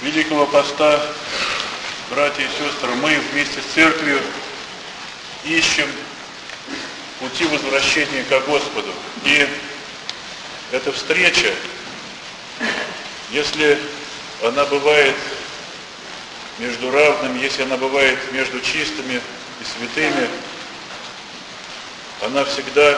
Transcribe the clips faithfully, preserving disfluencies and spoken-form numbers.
Великого Поста, братья и сестры, мы вместе с Церковью ищем пути возвращения ко Господу. И эта встреча, если она бывает между равными, если она бывает между чистыми и святыми, она всегда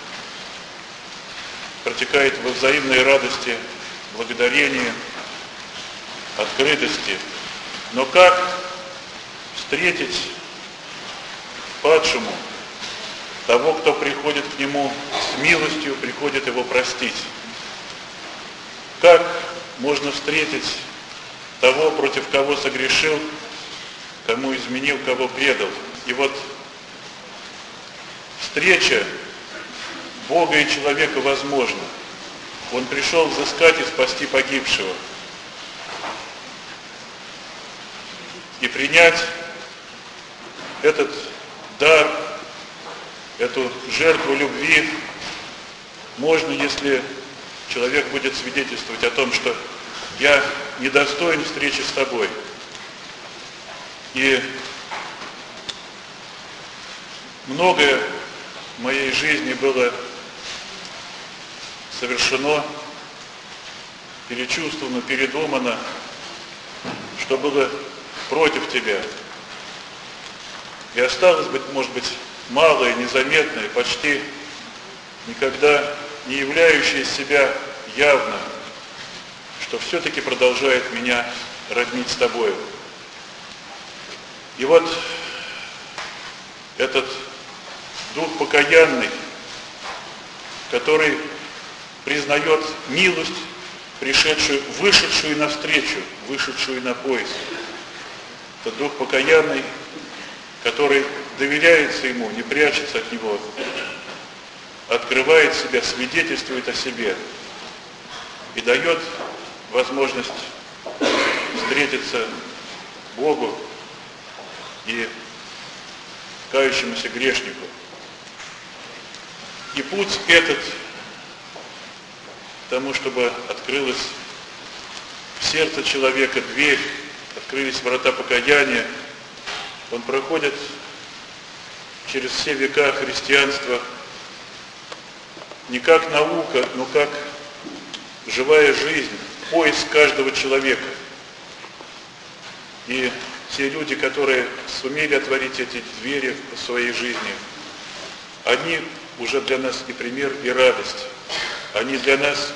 протекает во взаимной радости, благодарении, открытости. Но как встретить падшему того, кто приходит к нему с милостью, приходит его простить? Как можно встретить того, против кого согрешил, кому изменил, кого предал? И вот встреча Бога и человека возможна. Он пришел взыскать и спасти погибшего. И принять этот дар, эту жертву любви можно, если человек будет свидетельствовать о том, что я недостоин встречи с тобой. И многое в моей жизни было совершено, перечувствовано, передумано, что было против тебя. И осталось, быть, может быть, малое, незаметное, почти никогда не являющее себя явно, что все-таки продолжает меня роднить с тобою. И вот этот дух покаянный, который признает милость, пришедшую, вышедшую навстречу, вышедшую на поиск. Это дух покаянный, который доверяется ему, не прячется от него, открывает себя, свидетельствует о себе и дает возможность встретиться Богу и кающемуся грешнику. И путь этот к тому, чтобы открылась в сердце человека дверь, открылись врата покаяния, он проходит через все века христианства не как наука, но как живая жизнь, поиск каждого человека. И те люди, которые сумели отворить эти двери в своей жизни, они уже для нас и пример, и радость. Они для нас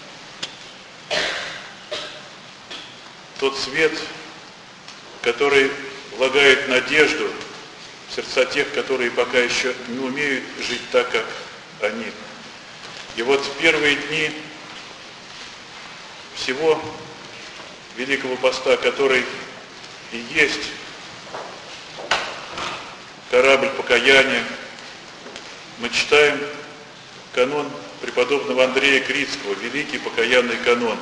тот свет, который влагает надежду в сердца тех, которые пока еще не умеют жить так, как они. И вот в первые дни всего Великого Поста, который и есть корабль покаяния, мы читаем канон преподобного Андрея Критского, великий покаянный канон.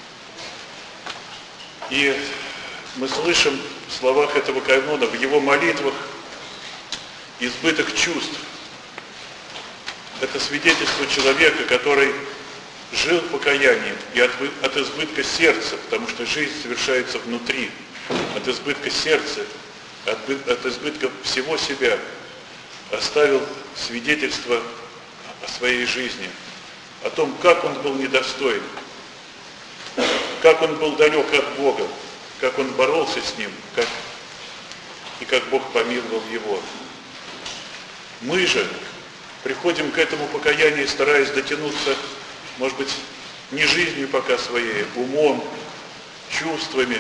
И мы слышим в словах этого канона, в его молитвах, избыток чувств. Это свидетельство человека, который жил покаянием и от, от избытка сердца, потому что жизнь совершается внутри, от избытка сердца, от, от избытка всего себя, оставил свидетельство о своей жизни, о том, как он был недостоин, как он был далек от Бога, как он боролся с Ним, как, и как Бог помиловал его. Мы же приходим к этому покаянию, стараясь дотянуться, может быть, не жизнью пока своей, умом, чувствами,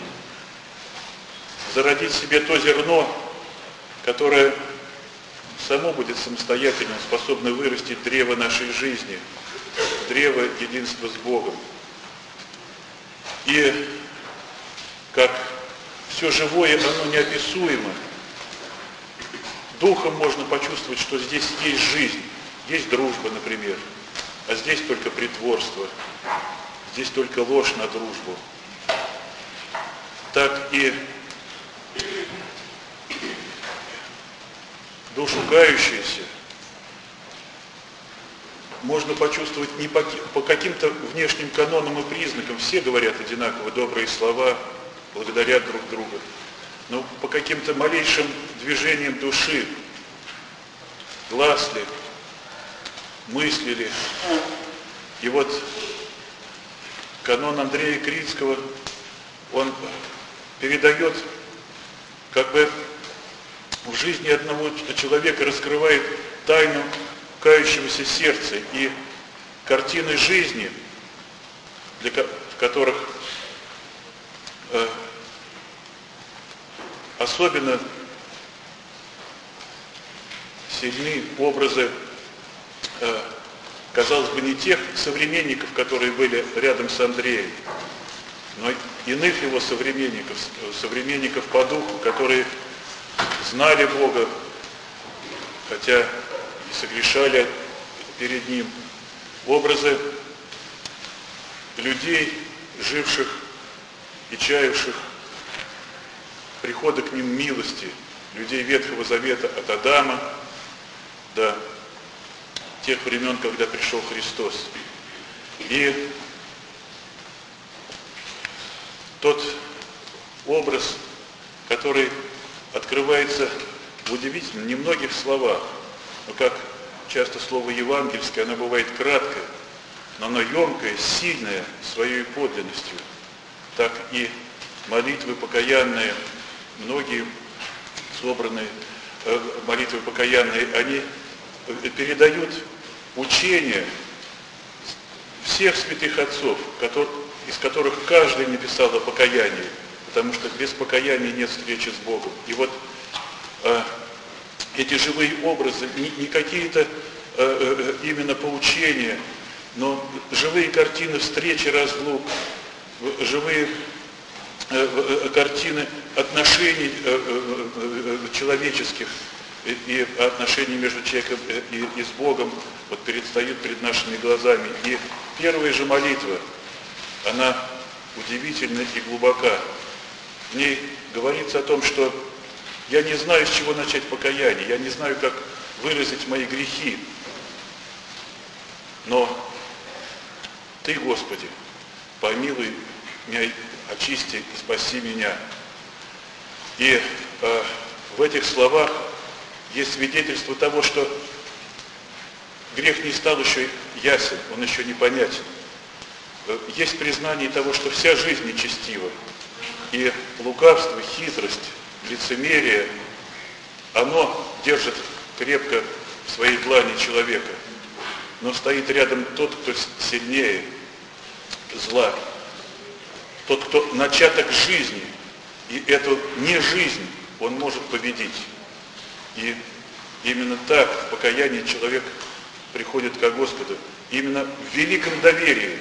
зародить себе то зерно, которое само будет самостоятельно способно вырастить древо нашей жизни, древо единства с Богом. И как все живое, оно неописуемо. Духом можно почувствовать, что здесь есть жизнь, есть дружба, например, а здесь только притворство, здесь только ложь на дружбу. Так и душу кающуюся можно почувствовать не по, по каким-то внешним канонам и признакам. Все говорят одинаково добрые слова, благодарят друг друга. Но по каким-то малейшим движениям души, глаз ли, мысли ли. И вот канон Андрея Критского, он передает, как бы в жизни одного человека раскрывает тайну кающегося сердца и картины жизни, для в которых э, особенно сильны образы, э, казалось бы, не тех современников, которые были рядом с Андреем, но иных его современников, современников по духу, которые знали Бога, хотя и согрешали перед Ним. Образы людей, живших и чаявших прихода к ним милости, людей Ветхого Завета от Адама до тех времен, когда пришел Христос. И тот образ, который открывается в удивительно немногих словах, но как часто слово евангельское, оно бывает краткое, но оно емкое, сильное своей подлинностью. Так и молитвы покаянные, многие собранные э, молитвы покаянные, они передают учение всех святых отцов, который, из которых каждый написал о покаянии, потому что без покаяния нет встречи с Богом. И вот э, эти живые образы, не, не какие-то э, э, именно поучения, но живые картины встречи, разлук, живые э, э, картины отношений э, э, э, человеческих и, и отношений между человеком и, и с Богом вот предстают перед нашими глазами. И первая же молитва, она удивительна и глубока. В ней говорится о том, что я не знаю, с чего начать покаяние, я не знаю, как выразить мои грехи, но Ты, Господи, помилуй меня, очисти и спаси меня. И э, в этих словах есть свидетельство того, что грех не стал еще ясен, он еще непонятен. Есть признание того, что вся жизнь нечестива. И лукавство, хитрость, лицемерие, оно держит крепко в своей длани человека. Но стоит рядом тот, кто сильнее зла. Тот, кто начаток жизни. И эту не жизнь он может победить. И именно так в покаянии человек приходит ко Господу. Именно в великом доверии,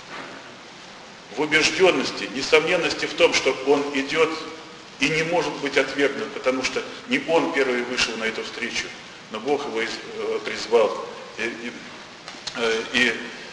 в убежденности, несомненности в том, что он идет и не может быть отвергнут, потому что не он первый вышел на эту встречу, но Бог его призвал и, и, и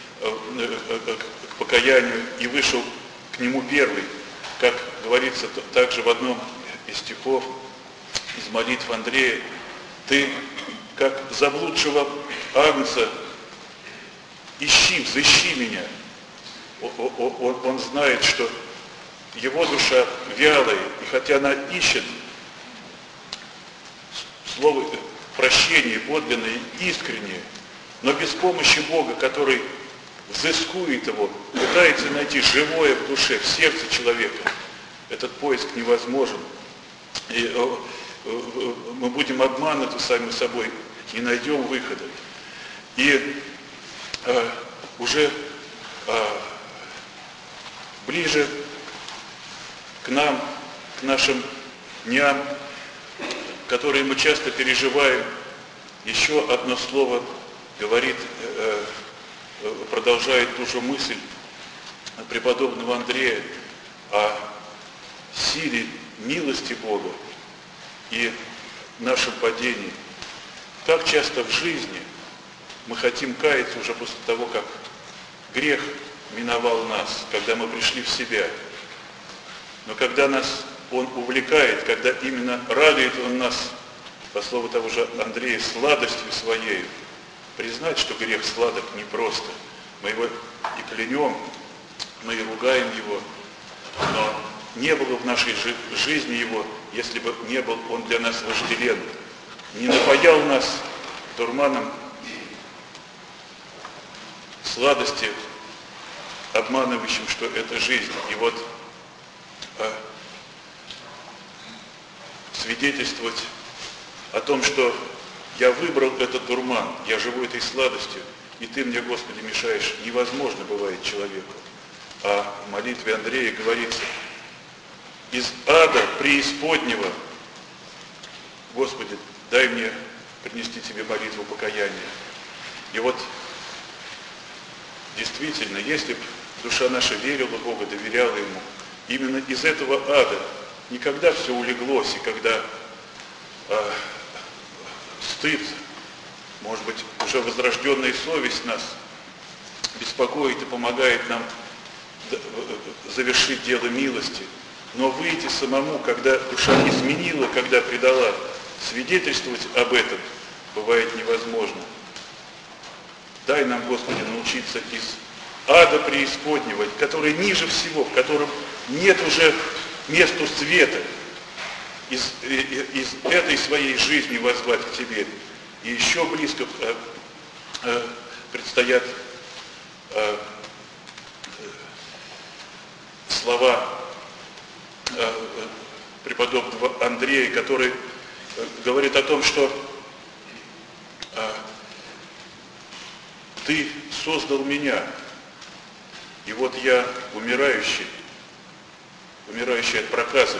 к покаянию и вышел к нему первый, как говорится также в одном из стихов из молитв Андрея: ты, как заблудшего агнца, ищи, взыщи меня. Он, он знает, что его душа вялая, и хотя она ищет слово прощения подлинное, искреннее, но без помощи Бога, который взыскует его, пытается найти живое в душе, в сердце человека, этот поиск невозможен. И мы будем обмануты сами собой, не найдем выхода. И э, уже э, ближе к нам, к нашим дням, которые мы часто переживаем, еще одно слово говорит, э, продолжает ту же мысль преподобного Андрея о силе милости Бога и нашем падении. Как часто в жизни мы хотим каяться уже после того, как грех миновал нас, когда мы пришли в себя. Но когда нас он увлекает, когда именно радует он нас, по слову того же Андрея, сладостью своей, признать, что грех сладок непросто. Мы его и клянем, мы и ругаем его, но не было в нашей жизни его, если бы не был он для нас вожделен, не напоял нас дурманом сладости, обманывающим, что это жизнь. И вот а, свидетельствовать о том, что я выбрал этот дурман, я живу этой сладостью, и ты мне, Господи, мешаешь, невозможно бывает человеку. А в молитве Андрея говорится: из ада преисподнего, Господи, дай мне принести Тебе молитву покаяния. И вот действительно, если бы душа наша верила в Бога, доверяла Ему, именно из этого ада, не когда все улеглось, и когда а, стыд, может быть, уже возрожденная совесть нас беспокоит и помогает нам завершить дело милости, но выйти самому, когда душа изменила, когда предала, свидетельствовать об этом бывает невозможно. Дай нам, Господи, научиться из ада преисподнего, который ниже всего, в котором нет уже месту света, из, из этой своей жизни воззвать к Тебе. И еще близко э, э, предстоят э, слова э, преподобного Андрея, который э, говорит о том, что э, Ты создал меня, и вот я умирающий, умирающий от проказа,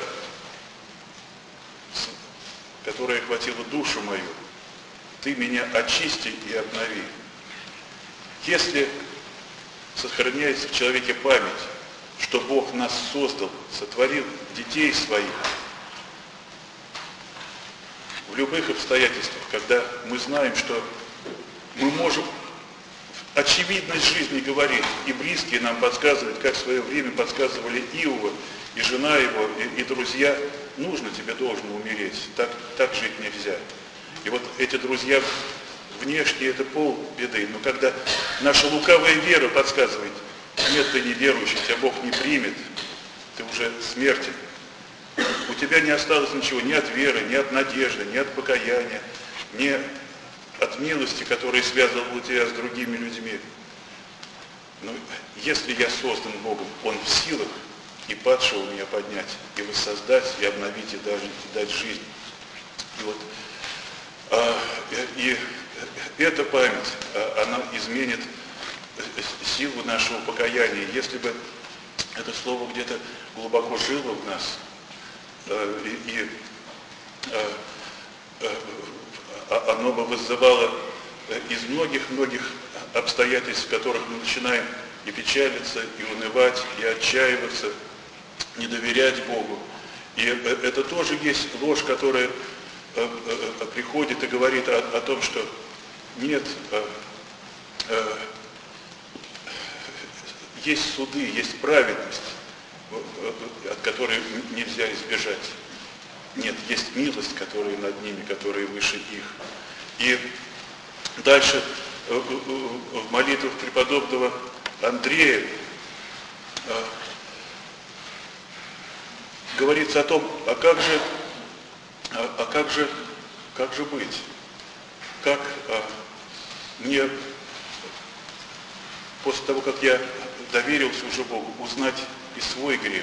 которая охватила душу мою. Ты меня очисти и обнови. Если сохраняется в человеке память, что Бог нас создал, сотворил детей своих, в любых обстоятельствах, когда мы знаем, что мы можем очевидность жизни говорить, и близкие нам подсказывают, как в свое время подсказывали Иова, и жена его, и, и друзья: нужно тебе, должно умереть, так, так жить нельзя. И вот эти друзья внешне — это полбеды, но когда наша лукавая вера подсказывает: нет, ты неверующий, тебя Бог не примет, ты уже смертен, у тебя не осталось ничего ни от веры, ни от надежды, ни от покаяния, ни от милости, которая связывала тебя с другими людьми. Но если я создан Богом, Он в силах и падшего меня поднять, и воссоздать, и обновить, и даже и дать жизнь. И вот а, и эта память, она изменит силу нашего покаяния. Если бы это слово где-то глубоко жило в нас, и, и оно бы вызывало из многих-многих обстоятельств, в которых мы начинаем и печалиться, и унывать, и отчаиваться, не доверять Богу. И это тоже есть ложь, которая приходит и говорит о, о том, что нет, есть суды, есть праведность, от которой нельзя избежать. Нет, есть милость, которая над ними, которая выше их. И дальше в молитвах преподобного Андрея говорится о том, а как же, а, а как же, как же быть? Как а, мне после того, как я доверился уже Богу, узнать и свой грех?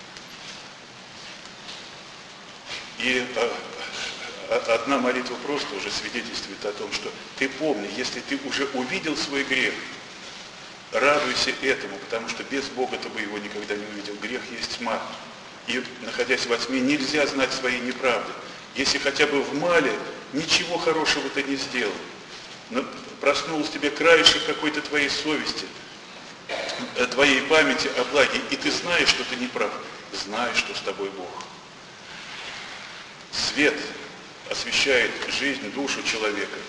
И а, одна молитва просто уже свидетельствует о том, что ты помни, если ты уже увидел свой грех, радуйся этому, потому что без Бога ты бы его никогда не увидел. Грех есть тьма. И, находясь во тьме, нельзя знать свои неправды. Если хотя бы в мале ничего хорошего ты не сделал, но проснулся тебе краешек какой-то твоей совести, твоей памяти о благе, и ты знаешь, что ты не прав, знаешь, что с тобой Бог. Свет освещает жизнь, душу человека.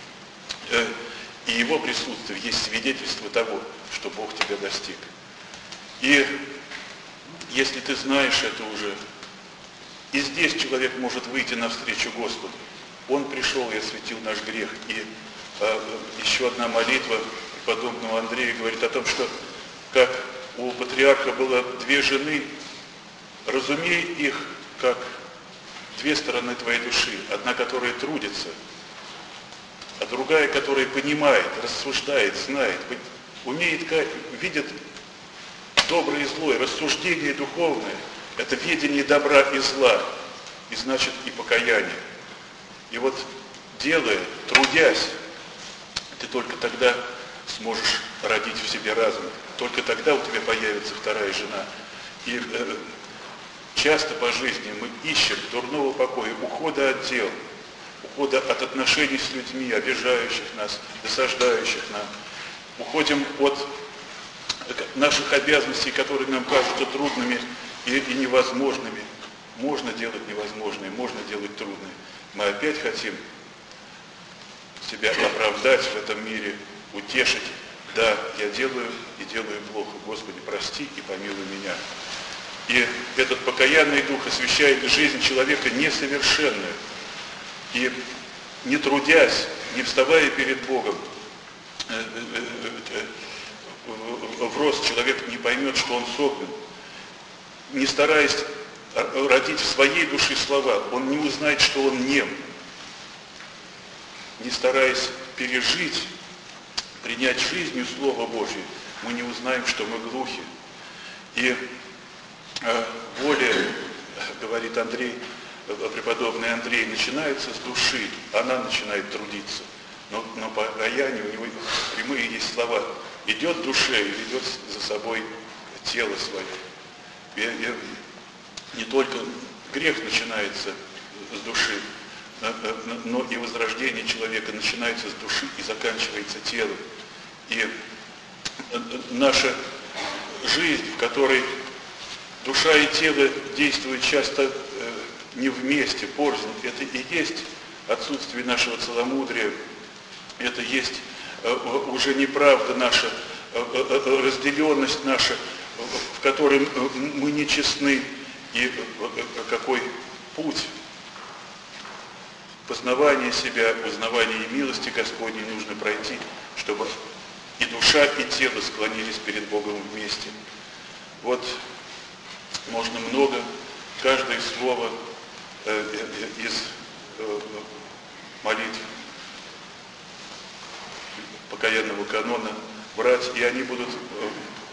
И его присутствие есть свидетельство того, что Бог тебя достиг. И если ты знаешь это уже, и здесь человек может выйти навстречу Господу. Он пришел и осветил наш грех, и Еще одна молитва преподобного Андрея говорит о том, что как у патриарха было две жены, разумей их как две стороны твоей души. Одна, которая трудится, а другая, которая понимает, рассуждает, знает, умеет, видит доброе и злое. Рассуждение духовное – это видение добра и зла, и значит и покаяние. И вот делая, трудясь, ты только тогда сможешь родить в себе разум. Только тогда у тебя появится вторая жена. И э, часто по жизни мы ищем дурного покоя, ухода от дел, ухода от отношений с людьми, обижающих нас, досаждающих нам. Уходим от наших обязанностей, которые нам кажутся трудными и, и невозможными. Можно делать невозможное, можно делать трудное. Мы опять хотим себя оправдать в этом мире, утешить. Да, я делаю и делаю плохо. Господи, прости и помилуй меня. И этот покаянный дух освящает жизнь человека несовершенную. И не трудясь, не вставая перед Богом, в рост человек не поймет, что он согнан. Не стараясь родить в своей душе слова, он не узнает, что он нем. Не стараясь пережить, принять жизнью Слово Божье, мы не узнаем, что мы глухи. И э, воля, говорит Андрей, преподобный Андрей, начинается с души, она начинает трудиться. Но, но покаяние, у него прямые есть слова. Идет в душе и ведет за собой тело свое. И, и, не только грех начинается с души, но и возрождение человека начинается с души и заканчивается телом. И наша жизнь, в которой душа и тело действуют часто не вместе, порознь, это и есть отсутствие нашего целомудрия, это есть уже неправда наша, разделенность наша, в которой мы нечестны, и какой путь познавания себя, узнавания и милости Господней нужно пройти, чтобы и душа, и тело склонились перед Богом вместе. Вот можно много, каждое слово э, э, из э, молитв покаянного канона брать, и они будут э,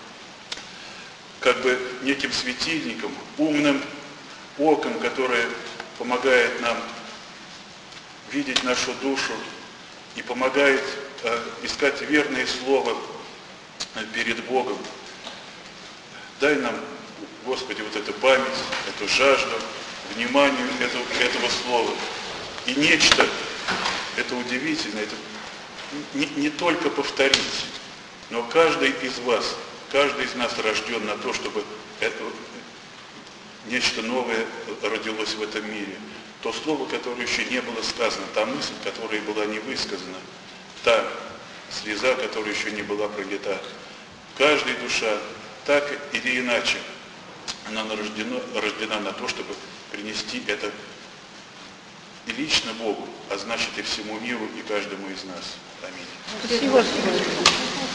как бы неким светильником, умным оком, которое помогает нам видеть нашу душу и помогает э, искать верное слово перед Богом. Дай нам, Господи, вот эту память, эту жажду, вниманию этого, этого слова. И нечто, это удивительно, это не, не только повторить, но каждый из вас, каждый из нас рожден на то, чтобы это, нечто новое родилось в этом мире. То слово, которое еще не было сказано, та мысль, которая была не высказана, та слеза, которая еще не была пролита. Каждая душа, так или иначе, она рождена, рождена на то, чтобы принести это и лично Богу, а значит и всему миру, и каждому из нас. Аминь. Спасибо.